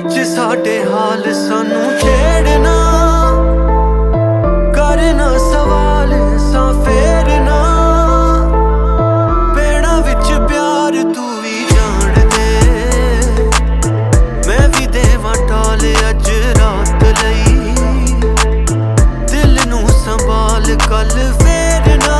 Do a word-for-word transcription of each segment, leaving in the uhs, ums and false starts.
विच साडे हाल सानू छेड़ना, करना सवाल सा फेरना, पेड़ा विच प्यार तू भी जान दे, मैं भी देवां टाल अज रात लई, दिल नू संभाल कल फेरना,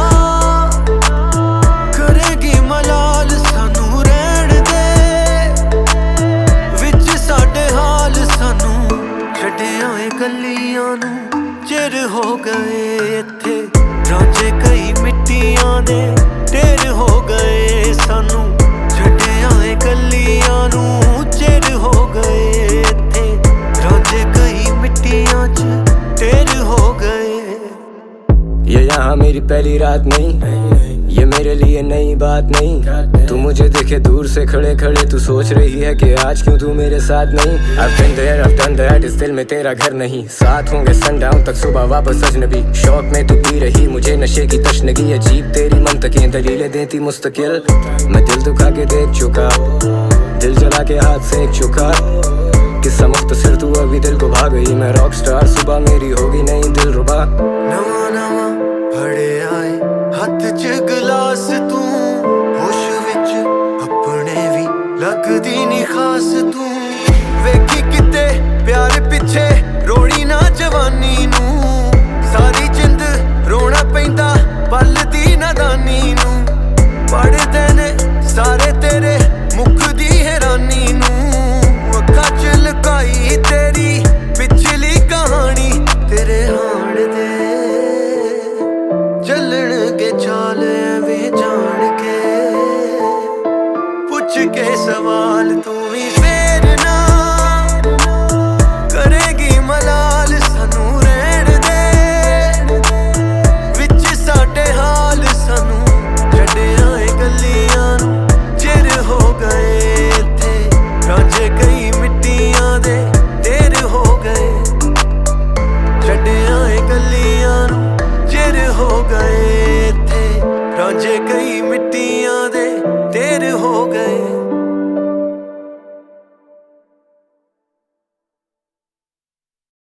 करेगी मलाल सानू रहन दे, विच साडे हाल सानू छड्डियां ए गलियां नू चिर हो गए इत्थे, रांझे कई मिट्टियां दे ढेर हो गए सानू, छड्डियां ए गलियां नू चिर हो गए इत्थे, रांझे कई मिट्टियां च ढेर हो गए। ये यहाँ मेरी पहली रात नहीं, ये मेरे लिए नई बात नहीं, तू मुझे देखे दूर से खड़े खड़े तू सोच रही है कि आज क्यों तू मेरे साथ नहीं। I've been there, I've done that, इस दिल में तेरा घर नहीं, साथ होंगे सनडाउन तक सुबह वापस अजनबी, शौक में तू पी रही मुझे नशे की तशनगी, अजीब तेरी मंतकें दलीलें देती मुस्तकिल, मैं दिल दुखा के देख चुका, दिल जला के हाथ सेक चुका, किस्सा मुख्तसर तू अभी दिल को भाग गई, मैं रॉक स्टार सुबह मेरी होगी नहीं दिल रुबा। नवा नवा फड़े आए हथ च गलास तू, होश विच अपने भी लगदी नी खास तू, वेखी किते प्यार पिछे रोनी ना जवानी नू, सारी जिंद रोना पैंदा पल दी नादानी नू, पढ़दे ने सारे तेरे मुख दी हैरानी नू, अक्खां च लुकाई तेरी पिछली कहानी, तेरे हाण दे चलणगे चाल एवें जान के, पुछ के सवाल तू भी फेरना, करेगी मलाल सानू रहन दे, विच साडे हाल सानू छड्डियां ए गलियां नू चिर हो गए इत्थे, रांझे कई मिट्टियां दे ढेर हो गए, छड्डियां ए गलियां नू चिर हो गए इत्थे, रांझे कई मिट्टियां